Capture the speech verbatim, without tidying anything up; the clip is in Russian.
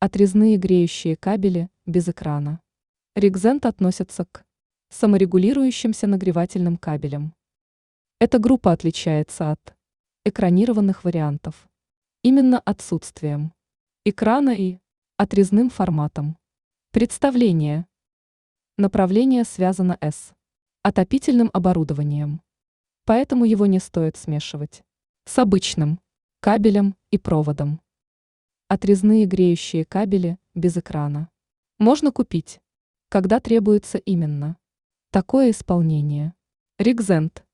Отрезные греющие кабели без экрана. Ригзент относится к саморегулирующимся нагревательным кабелям. Эта группа отличается от экранированных вариантов именно отсутствием экрана и отрезным форматом. Представление. Направление связано с отопительным оборудованием, поэтому его не стоит смешивать с обычным кабелем и проводом. Отрезные греющие кабели без экрана можно купить, когда требуется именно такое исполнение. Ригзент.